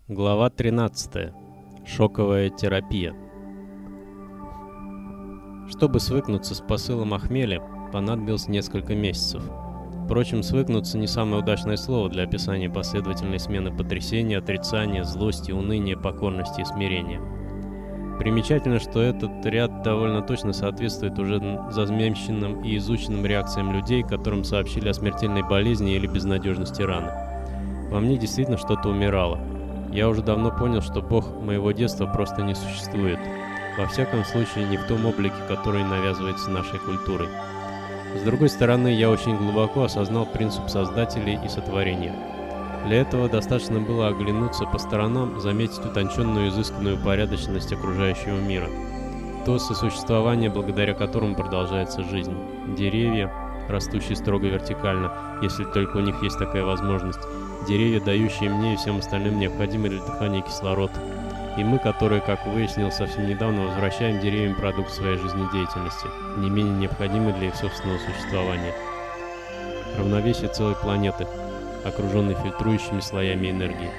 Глава 13. Шоковая терапия. Чтобы свыкнуться с посылом о хмеле, понадобилось несколько месяцев. Впрочем, свыкнуться не самое удачное слово для описания последовательной смены потрясения, отрицания, злости, уныния, покорности и смирения. Примечательно, что этот ряд довольно точно соответствует уже зазмеченным и изученным реакциям людей, которым сообщили о смертельной болезни или безнадежности раны. Во мне действительно что-то умирало. Я уже давно понял, что Бог моего детства просто не существует. Во всяком случае, не в том облике, который навязывается нашей культурой. С другой стороны, я очень глубоко осознал принцип создателей и сотворения. Для этого достаточно было оглянуться по сторонам, заметить утонченную изысканную порядочность окружающего мира. То сосуществование, благодаря которому продолжается жизнь. Деревья, растущие строго вертикально, если только у них есть такая возможность. Деревья, дающие мне и всем остальным необходимый для дыхания кислород. И мы, которые, как выяснилось совсем недавно, возвращаем деревьям продукт своей жизнедеятельности, не менее необходимый для их собственного существования. Равновесие целой планеты, окруженной фильтрующими слоями энергии.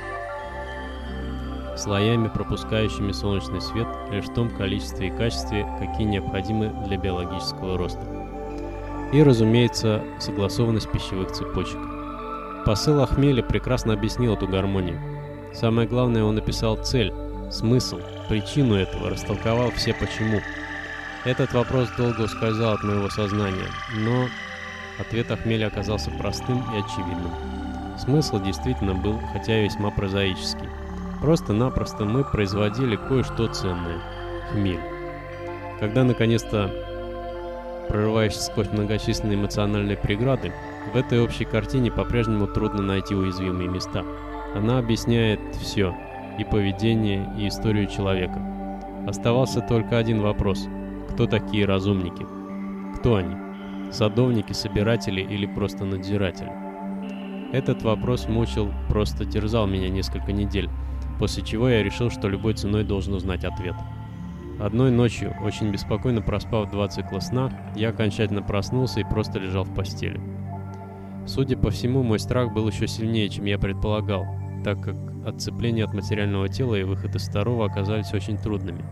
Слоями, пропускающими солнечный свет лишь в том количестве и качестве, какие необходимы для биологического роста. И, разумеется, согласованность пищевых цепочек. Посыл о хмеле прекрасно объяснил эту гармонию. Самое главное, он описал цель, смысл, причину этого, растолковал все почему. Этот вопрос долго ускользал от моего сознания, но ответ о хмеле оказался простым и очевидным. Смысл действительно был, хотя и весьма прозаический. Просто-напросто мы производили кое-что ценное – хмель. Когда наконец-то прорываешься сквозь многочисленные эмоциональные преграды, в этой общей картине по-прежнему трудно найти уязвимые места. Она объясняет все – и поведение, и историю человека. Оставался только один вопрос – кто такие разумники? Кто они? Садовники, собиратели или просто надзиратели? Этот вопрос мучил, просто терзал меня несколько недель, после чего я решил, что любой ценой должен узнать ответ. Одной ночью, очень беспокойно проспав 2 цикла сна, я окончательно проснулся и просто лежал в постели. Судя по всему, мой страх был еще сильнее, чем я предполагал, так как отцепление от материального тела и выход из второго оказались очень трудными.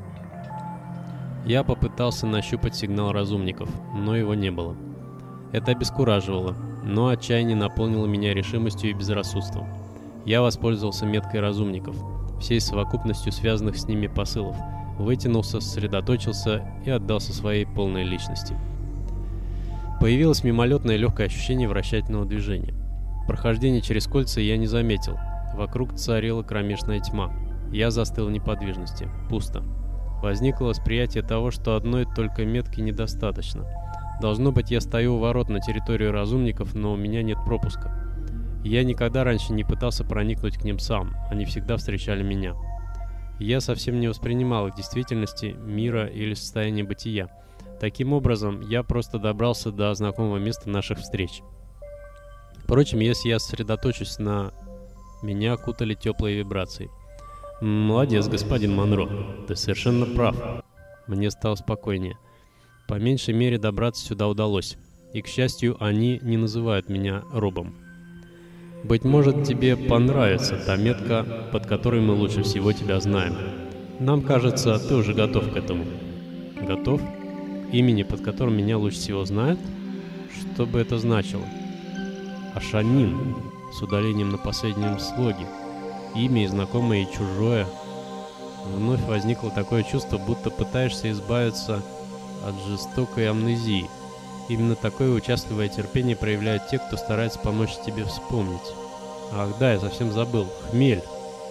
Я попытался нащупать сигнал разумников, но его не было. Это обескураживало, но отчаяние наполнило меня решимостью и безрассудством. Я воспользовался меткой разумников, всей совокупностью связанных с ними посылов, вытянулся, сосредоточился и отдался своей полной личности. Появилось мимолетное легкое ощущение вращательного движения. Прохождение через кольца я не заметил. Вокруг царила кромешная тьма. Я застыл в неподвижности. Пусто. Возникло восприятие того, что одной только метки недостаточно. Должно быть, я стою у ворот на территорию разумников, но у меня нет пропуска. Я никогда раньше не пытался проникнуть к ним сам. Они всегда встречали меня. Я совсем не воспринимал их действительности, мира или состояния бытия. Таким образом, я просто добрался до знакомого места наших встреч. Впрочем, если я сосредоточусь на... Меня окутали теплые вибрации. «Молодец, господин Монро, ты совершенно прав». Мне стало спокойнее. По меньшей мере добраться сюда удалось. И, к счастью, они не называют меня Робом. «Быть может, тебе понравится та метка, под которой мы лучше всего тебя знаем. Нам кажется, ты уже готов к этому». «Готов? Имени, под которым меня лучше всего знают? Что бы это значило?» «Ашанин», с удалением на последнем слоге. Имя и знакомое, и чужое. Вновь возникло такое чувство, будто пытаешься избавиться от жестокой амнезии. Именно такое участливое терпение проявляют те, кто старается помочь тебе вспомнить. Ах да, я совсем забыл. Хмель.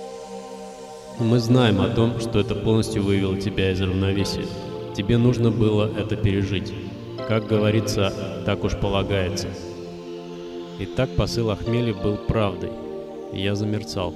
Мы знаем о том, что это полностью вывело тебя из равновесия. Тебе нужно было это пережить. Как говорится, так уж полагается. Итак, посыл о хмеле был правдой. И я замерцал.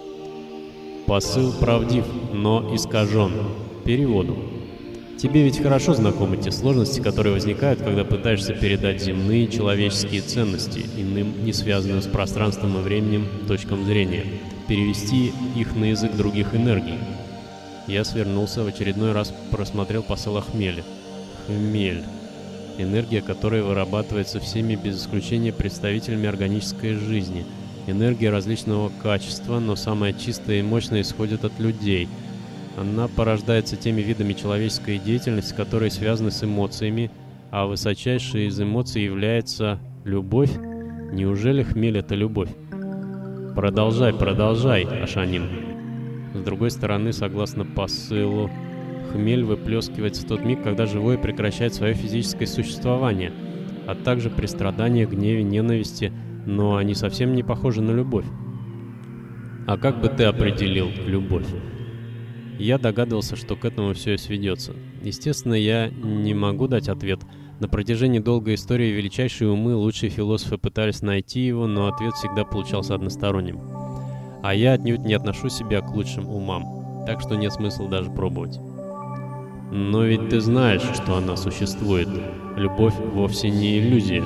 Посыл правдив, но искажен. Переводу. Тебе ведь хорошо знакомы те сложности, которые возникают, когда пытаешься передать земные человеческие ценности, иным, не связанным с пространством и временем, точкам зрения, перевести их на язык других энергий. Я свернулся, в очередной раз просмотрел посыл о хмеле. Хмель. Энергия, которая вырабатывается всеми без исключения представителями органической жизни. Энергия различного качества, но самая чистая и мощная исходит от людей. Она порождается теми видами человеческой деятельности, которые связаны с эмоциями, а высочайшей из эмоций является любовь. Неужели хмель — это любовь? Продолжай, Ашанин. С другой стороны, согласно посылу, хмель выплескивается в тот миг, когда живое прекращает свое физическое существование, а также при страданиях, гневе, ненависти, но они совсем не похожи на любовь. А как бы ты определил любовь? Я догадывался, что к этому все и сведется. Естественно, я не могу дать ответ. На протяжении долгой истории величайшие умы, лучшие философы пытались найти его, но ответ всегда получался односторонним. А я отнюдь не отношу себя к лучшим умам, так что нет смысла даже пробовать. Но ведь ты знаешь, что она существует. Любовь вовсе не иллюзия.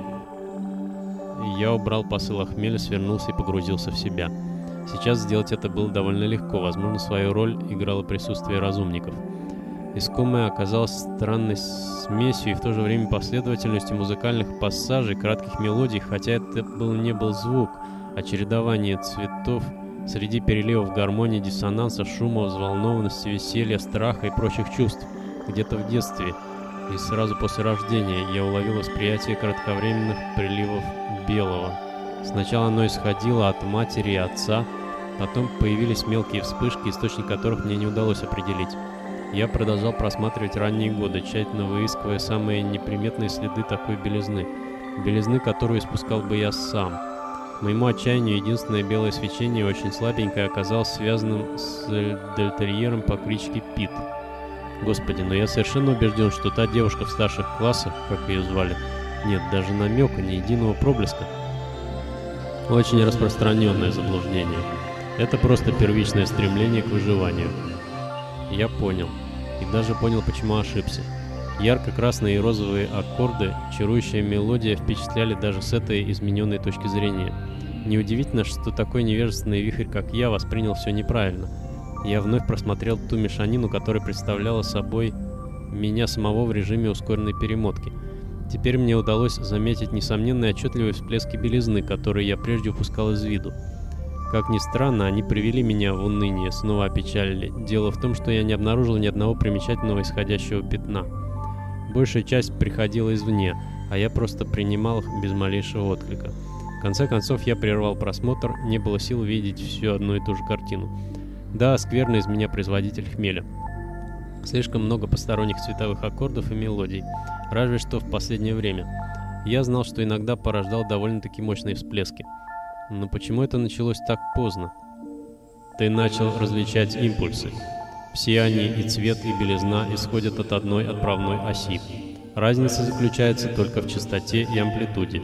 Я убрал посыл о хмеле, свернулся и погрузился в себя. Сейчас сделать это было довольно легко, возможно, свою роль играло присутствие разумников. Искомое оказалось странной смесью и в то же время последовательностью музыкальных пассажей, кратких мелодий, хотя это не был звук, а чередование цветов среди переливов гармонии, диссонанса, шума, взволнованности, веселья, страха и прочих чувств. Где-то в детстве и сразу после рождения я уловил восприятие кратковременных приливов белого. Сначала оно исходило от матери и отца, потом появились мелкие вспышки, источник которых мне не удалось определить. Я продолжал просматривать ранние годы, тщательно выискивая самые неприметные следы такой белизны. Белизны, которую испускал бы я сам. К моему отчаянию, единственное белое свечение, очень слабенькое, оказалось связанным с дельтерьером по кличке Пит. Господи, но я совершенно убежден, что та девушка в старших классах, как ее звали, нет даже намека, ни единого проблеска. Очень распространенное заблуждение. Это просто первичное стремление к выживанию. Я понял. И даже понял, почему ошибся. Ярко-красные и розовые аккорды, чарующая мелодия впечатляли даже с этой измененной точки зрения. Неудивительно, что такой невежественный вихрь, как я, воспринял все неправильно. Я вновь просмотрел ту мешанину, которая представляла собой меня самого в режиме ускоренной перемотки. Теперь мне удалось заметить несомненные отчетливые всплески белизны, которые я прежде упускал из виду. Как ни странно, они привели меня в уныние, снова опечалили. Дело в том, что я не обнаружил ни одного примечательного исходящего пятна. Большая часть приходила извне, а я просто принимал их без малейшего отклика. В конце концов, я прервал просмотр, не было сил видеть всю одну и ту же картину. Да, скверный из меня производитель хмеля. Слишком много посторонних цветовых аккордов и мелодий, разве что в последнее время. Я знал, что иногда порождал довольно-таки мощные всплески. Но почему это началось так поздно? Ты начал различать импульсы. Все они, и цвет, и белизна, исходят от одной отправной оси. Разница заключается только в частоте и амплитуде.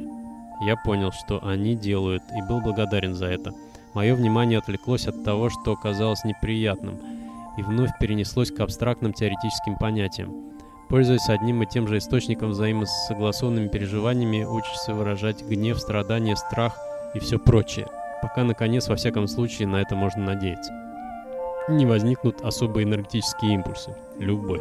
Я понял, что они делают, и был благодарен за это. Мое внимание отвлеклось от того, что казалось неприятным, и вновь перенеслось к абстрактным теоретическим понятиям. Пользуясь одним и тем же источником взаимосогласованными переживаниями, учишься выражать гнев, страдания, страх и все прочее, пока, наконец, во всяком случае, на это можно надеяться. Не возникнут особые энергетические импульсы — любовь.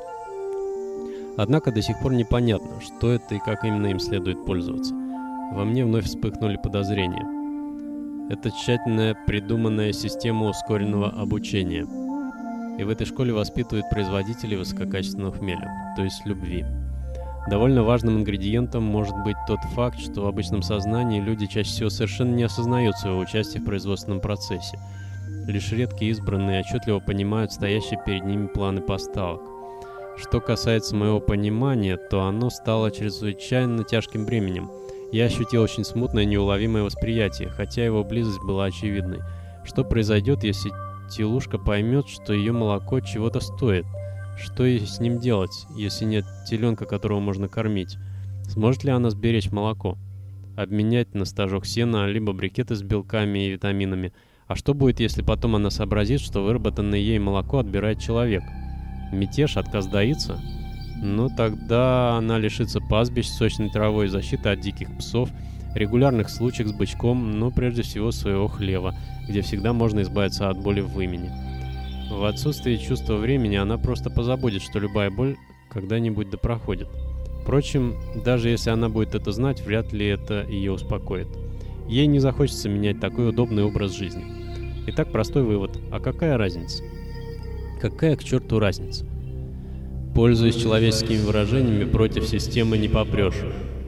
Однако до сих пор непонятно, что это и как именно им следует пользоваться. Во мне вновь вспыхнули подозрения. Это тщательно придуманная система ускоренного обучения. И в этой школе воспитывают производителей высококачественного хмеля, то есть любви. Довольно важным ингредиентом может быть тот факт, что в обычном сознании люди чаще всего совершенно не осознают своего участия в производственном процессе. Лишь редкие избранные отчетливо понимают стоящие перед ними планы поставок. Что касается моего понимания, то оно стало чрезвычайно тяжким бременем. Я ощутил очень смутное неуловимое восприятие, хотя его близость была очевидной. Что произойдет, если телушка поймет, что ее молоко чего-то стоит? Что ей с ним делать, если нет теленка, которого можно кормить? Сможет ли она сберечь молоко? Обменять на стажок сена, либо брикеты с белками и витаминами? А что будет, если потом она сообразит, что выработанное ей молоко отбирает человек? Мятеж, отказ доиться? Ну, тогда она лишится пастбищ, сочной травой, защиты от диких псов, регулярных случаев с бычком, но прежде всего своего хлева, где всегда можно избавиться от боли в вымени. В отсутствии чувства времени она просто позабудет, что любая боль когда-нибудь да проходит. Впрочем, даже если она будет это знать, вряд ли это ее успокоит. Ей не захочется менять такой удобный образ жизни. Итак, простой вывод. А какая разница? Какая к черту разница? Пользуясь человеческими выражениями, против системы не попрешь.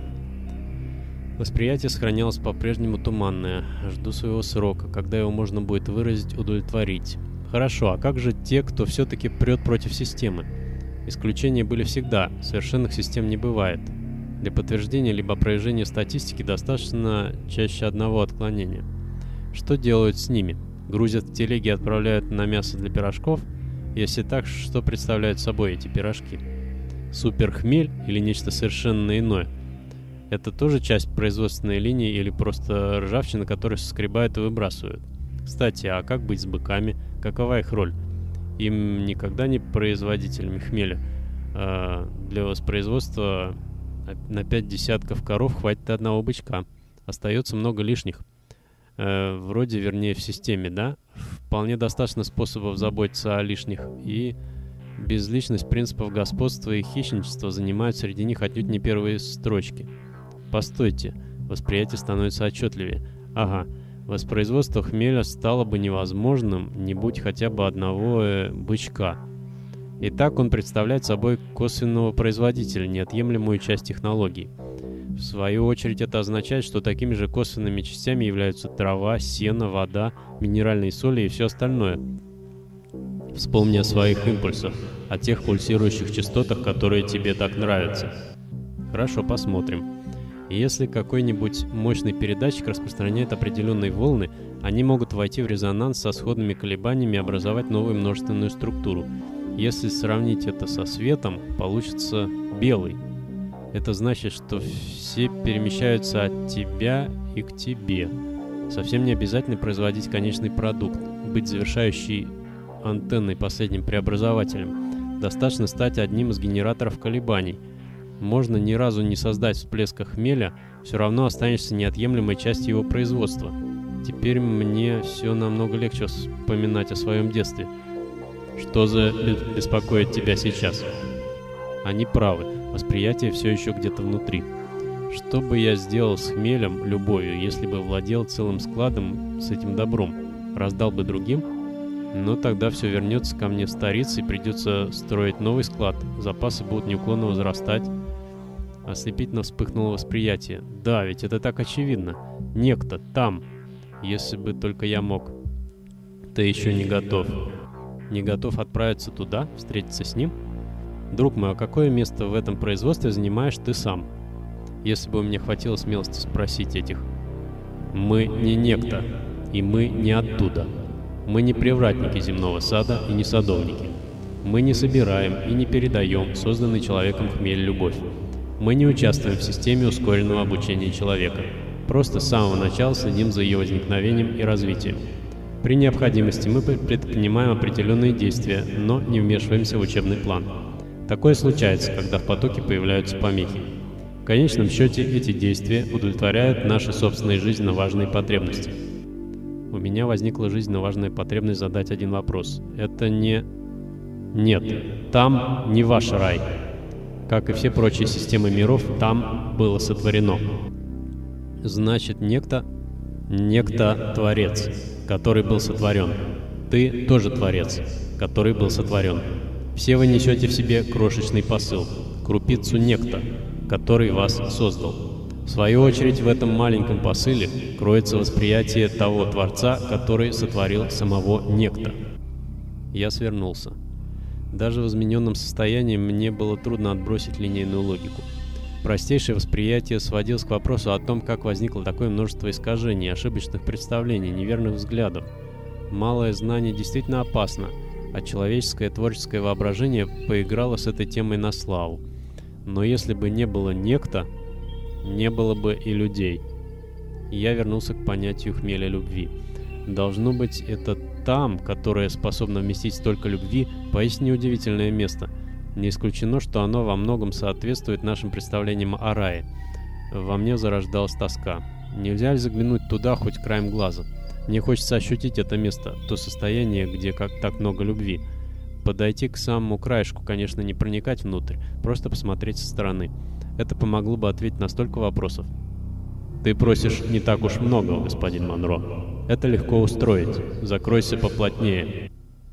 Восприятие сохранялось по-прежнему туманное. Жду своего срока, когда его можно будет выразить, удовлетворить. Хорошо, а как же те, кто все-таки прет против системы? Исключения были всегда, совершенных систем не бывает. Для подтверждения либо опровержения статистики достаточно чаще одного отклонения. Что делают с ними? Грузят в телеги и отправляют на мясо для пирожков? Если так, что представляют собой эти пирожки? Суперхмель или нечто совершенно иное? Это тоже часть производственной линии или просто ржавчина, которую соскребают и выбрасывают? Кстати, а как быть с быками? Какова их роль? Им никогда не производителями хмеля. Для воспроизводства на 5 десятков коров хватит одного бычка. Остается много лишних. Вроде, вернее, в системе, да? Вполне достаточно способов заботиться о лишних. И безличность принципов господства и хищничества занимают среди них отнюдь не первые строчки. Постойте, восприятие становится отчетливее. Ага, воспроизводство хмеля стало бы невозможным, не будь хотя бы одного бычка. Итак, он представляет собой косвенного производителя, неотъемлемую часть технологий. В свою очередь это означает, что такими же косвенными частями являются трава, сено, вода, минеральные соли и все остальное. Вспомни о своих импульсах, о тех пульсирующих частотах, которые тебе так нравятся. Хорошо, посмотрим. Если какой-нибудь мощный передатчик распространяет определенные волны, они могут войти в резонанс со сходными колебаниями и образовать новую множественную структуру. Если сравнить это со светом, получится белый. Это значит, что все перемещаются от тебя и к тебе. Совсем не обязательно производить конечный продукт, быть завершающей антенной, последним преобразователем. Достаточно стать одним из генераторов колебаний. Можно ни разу не создать всплеска хмеля, все равно останешься неотъемлемой частью его производства. Теперь мне все намного легче вспоминать о своем детстве. Что за беспокоит тебя сейчас? Они правы, восприятие все еще где-то внутри. Что бы я сделал с хмелем, любовью, если бы владел целым складом с этим добром? Раздал бы другим? Но тогда все вернется ко мне в старице и придется строить новый склад. Запасы будут неуклонно возрастать. Ослепительно вспыхнуло восприятие. Да, ведь это так очевидно. Некто там. Если бы только я мог. Ты еще не готов. Не готов отправиться туда, встретиться с ним? Друг мой, а какое место в этом производстве занимаешь ты сам? Если бы у меня хватило смелости спросить этих. Мы не некто, и мы не оттуда. Мы не привратники земного сада и не садовники. Мы не собираем и не передаем созданный человеком хмель-любовь. Мы не участвуем в системе ускоренного обучения человека. Просто с самого начала следим за ее возникновением и развитием. При необходимости мы предпринимаем определенные действия, но не вмешиваемся в учебный план. Такое случается, когда в потоке появляются помехи. В конечном счете эти действия удовлетворяют наши собственные жизненно важные потребности. У меня возникла жизненно важная потребность задать один вопрос. Это не... Нет, там не ваш рай. Как и все прочие системы миров, там было сотворено. Значит, некто Творец, который был сотворен. Ты тоже Творец, который был сотворен. Все вы несете в себе крошечный посыл, крупицу некто, который вас создал. В свою очередь, в этом маленьком посыле кроется восприятие того Творца, который сотворил самого некто. Я свернулся. Даже в измененном состоянии мне было трудно отбросить линейную логику. Простейшее восприятие сводилось к вопросу о том, как возникло такое множество искажений, ошибочных представлений, неверных взглядов. Малое знание действительно опасно, а человеческое творческое воображение поиграло с этой темой на славу. Но если бы не было некто, не было бы и людей. Я вернулся к понятию хмеля любви. Должно быть, это там, которое способно вместить столько любви, поистине удивительное место. Не исключено, что оно во многом соответствует нашим представлениям о рае. Во мне зарождалась тоска. Нельзя ли заглянуть туда хоть краем глаза? Мне хочется ощутить это место, то состояние, где как так много любви. Подойти к самому краешку, конечно, не проникать внутрь, просто посмотреть со стороны. Это помогло бы ответить на столько вопросов. Ты просишь не так уж много, господин Монро. Это легко устроить. Закройся поплотнее.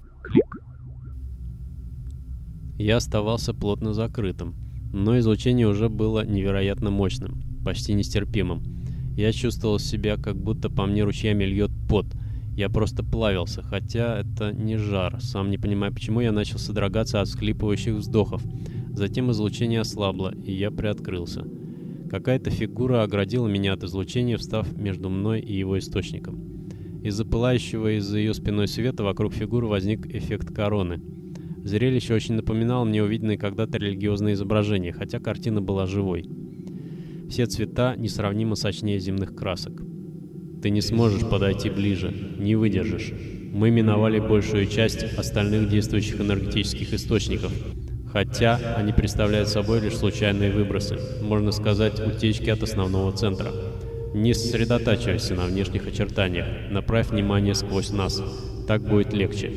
Я оставался плотно закрытым, но излучение уже было невероятно мощным, почти нестерпимым. Я чувствовал себя, как будто по мне ручьями льет пот. Я просто плавился, хотя это не жар. Сам не понимая, почему я начал содрогаться от всхлипывающих вздохов. Затем излучение ослабло, и я приоткрылся. Какая-то фигура оградила меня от излучения, встав между мной и его источником. Из-за пылающего из-за ее спиной света вокруг фигуры возник эффект короны. Зрелище очень напоминало мне увиденные когда-то религиозные изображения, хотя картина была живой. Все цвета несравнимо сочнее земных красок. Ты не сможешь подойти ближе, не выдержишь. Мы миновали большую часть остальных действующих энергетических источников, хотя они представляют собой лишь случайные выбросы, можно сказать, утечки от основного центра. Не сосредотачивайся на внешних очертаниях, направь внимание сквозь нас, так будет легче.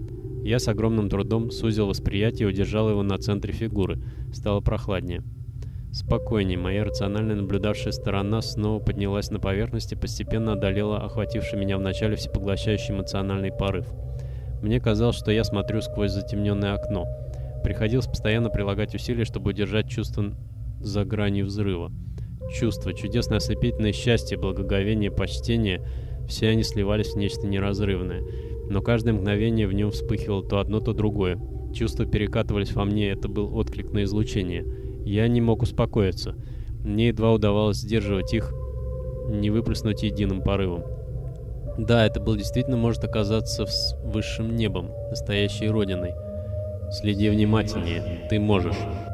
Я с огромным трудом сузил восприятие и удержал его на центре фигуры. Стало прохладнее. Спокойнее, моя рационально наблюдавшая сторона снова поднялась на поверхность и постепенно одолела охвативший меня вначале всепоглощающий эмоциональный порыв. Мне казалось, что я смотрю сквозь затемненное окно. Приходилось постоянно прилагать усилия, чтобы удержать чувство за гранью взрыва. Чувства, чудесное ослепительное счастье, благоговение, почтение — все они сливались в нечто неразрывное. Но каждое мгновение в нем вспыхивало то одно, то другое. Чувства перекатывались во мне, это был отклик на излучение. Я не мог успокоиться. Мне едва удавалось сдерживать их, не выплеснуть единым порывом. Да, это был действительно может оказаться высшим небом, настоящей родиной. Следи внимательнее, ты можешь.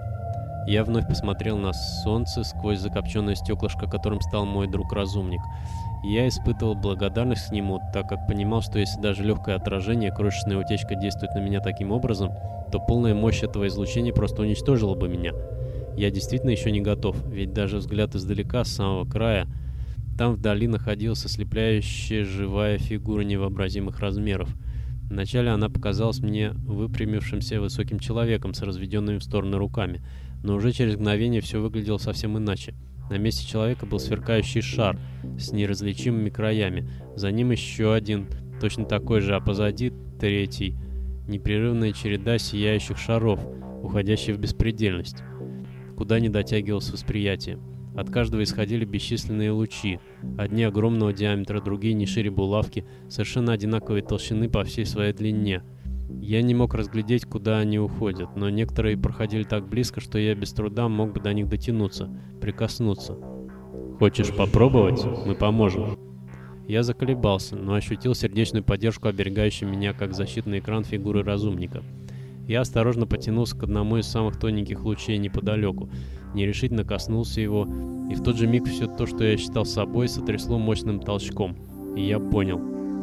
Я вновь посмотрел на солнце сквозь закопченное стеклышко, которым стал мой друг-разумник. Я испытывал благодарность к нему, так как понимал, что если даже легкое отражение, крошечная утечка действует на меня таким образом, то полная мощь этого излучения просто уничтожила бы меня. Я действительно еще не готов, ведь даже взгляд издалека, с самого края, там вдали находилась ослепляющая живая фигура невообразимых размеров. Вначале она показалась мне выпрямившимся высоким человеком с разведенными в стороны руками, но уже через мгновение все выглядело совсем иначе. На месте человека был сверкающий шар с неразличимыми краями, за ним еще один, точно такой же, а позади третий. Непрерывная череда сияющих шаров, уходящих в беспредельность, куда не дотягивалось восприятие. От каждого исходили бесчисленные лучи, одни огромного диаметра, другие не шире булавки, совершенно одинаковой толщины по всей своей длине. Я не мог разглядеть, куда они уходят, но некоторые проходили так близко, что я без труда мог бы до них дотянуться, прикоснуться. «Хочешь попробовать? Мы поможем». Я заколебался, но ощутил сердечную поддержку, оберегающую меня как защитный экран фигуры разумника. Я осторожно потянулся к одному из самых тоненьких лучей неподалеку, нерешительно коснулся его, и в тот же миг все то, что я считал собой, сотрясло мощным толчком. И я понял.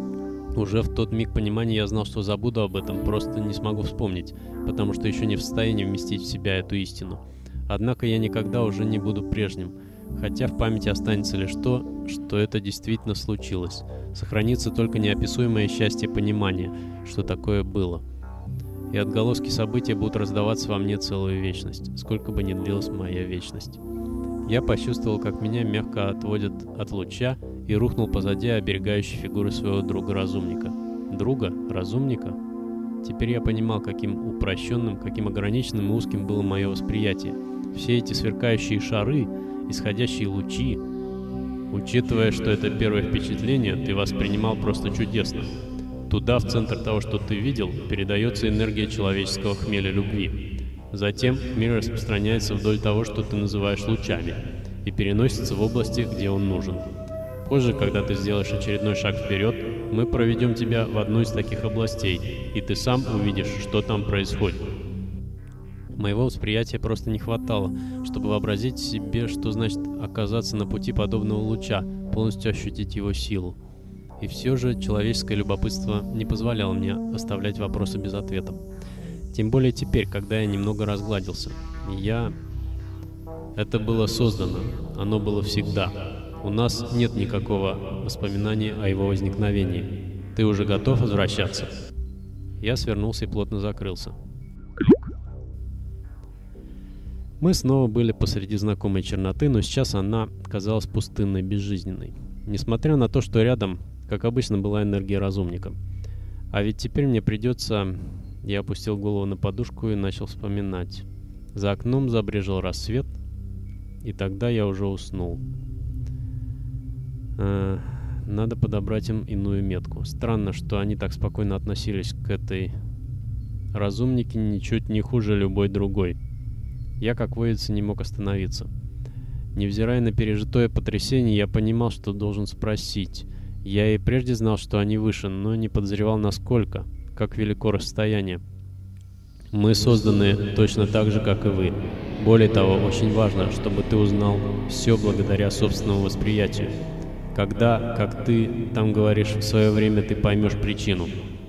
Уже в тот миг понимания я знал, что забуду об этом, просто не смогу вспомнить, потому что еще не в состоянии вместить в себя эту истину. Однако я никогда уже не буду прежним, хотя в памяти останется лишь то, что это действительно случилось. Сохранится только неописуемое счастье понимания, что такое было. И отголоски события будут раздаваться во мне целую вечность, сколько бы ни длилась моя вечность. Я почувствовал, как меня мягко отводят от луча и рухнул позади оберегающей фигуры своего друга-разумника. Друга? Разумника? Теперь я понимал, каким упрощенным, каким ограниченным и узким было мое восприятие. Все эти сверкающие шары, исходящие лучи, учитывая, что это первое впечатление, ты воспринимал просто чудесно. Туда, в центр того, что ты видел, передается энергия человеческого хмеля любви. Затем мир распространяется вдоль того, что ты называешь лучами, и переносится в области, где он нужен. Позже, когда ты сделаешь очередной шаг вперед, мы проведем тебя в одну из таких областей, и ты сам увидишь, что там происходит. Моего восприятия просто не хватало, чтобы вообразить себе, что значит оказаться на пути подобного луча, полностью ощутить его силу. И все же человеческое любопытство не позволяло мне оставлять вопросы без ответа. Тем более теперь, когда я немного разгладился. Это было создано, оно было всегда. У нас нет никакого воспоминания о его возникновении. Ты уже готов возвращаться? Я свернулся и плотно закрылся. Мы снова были посреди знакомой черноты, но сейчас она казалась пустынной, безжизненной. Несмотря на то, что рядом, как обычно, была энергия разумника. А ведь теперь мне придется... Я опустил голову на подушку и начал вспоминать. За окном забрежил рассвет, и тогда я уже уснул. Надо подобрать им иную метку. Странно, что они так спокойно относились к этой... Разумники ничуть не хуже любой другой. Я, как водится, не мог остановиться. Невзирая на пережитое потрясение, я понимал, что должен спросить. Я и прежде знал, что они выше, но не подозревал, насколько, как велико расстояние. Мы созданы точно так же, как и вы. Более того, очень важно, чтобы ты узнал все благодаря собственному восприятию. Когда, как ты там говоришь, в свое время ты поймешь причину.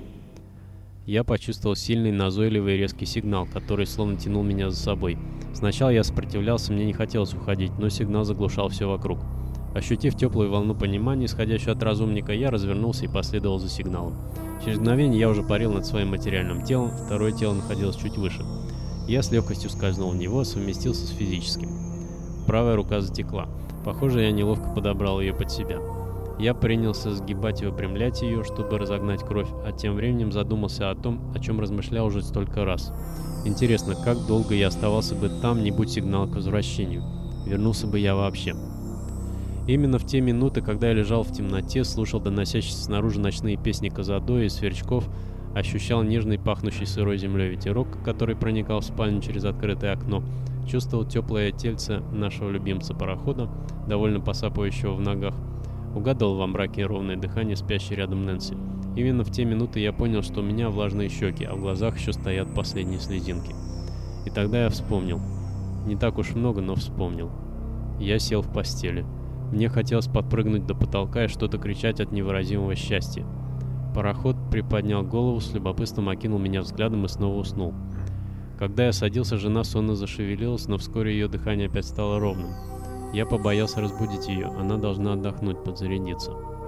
Я почувствовал сильный, назойливый и резкий сигнал, который словно тянул меня за собой. Сначала я сопротивлялся, мне не хотелось уходить, но сигнал заглушал все вокруг. Ощутив теплую волну понимания, исходящую от разумника, я развернулся и последовал за сигналом. Через мгновение я уже парил над своим материальным телом, второе тело находилось чуть выше. Я с легкостью скользнул в него, совместился с физическим. Правая рука затекла. Похоже, я неловко подобрал ее под себя. Я принялся сгибать и выпрямлять ее, чтобы разогнать кровь, а тем временем задумался о том, о чем размышлял уже столько раз. Интересно, как долго я оставался бы там, не будь сигнала к возвращению? Вернулся бы я вообще? Именно в те минуты, когда я лежал в темноте, слушал доносящиеся снаружи ночные песни Казадоя и сверчков, ощущал нежный, пахнущий сырой землей ветерок, который проникал в спальню через открытое окно, чувствовал теплое тельце нашего любимца-парохода, довольно посапывающего в ногах, угадывал во мраке ровное дыхание спящей рядом Нэнси. Именно в те минуты я понял, что у меня влажные щеки, а в глазах еще стоят последние слезинки. И тогда я вспомнил. Не так уж много, но вспомнил. Я сел в постели. Мне хотелось подпрыгнуть до потолка и что-то кричать от невыразимого счастья. Пароход приподнял голову, с любопытством окинул меня взглядом и снова уснул. Когда я садился, жена сонно зашевелилась, но вскоре ее дыхание опять стало ровным. Я побоялся разбудить ее, она должна отдохнуть, подзарядиться.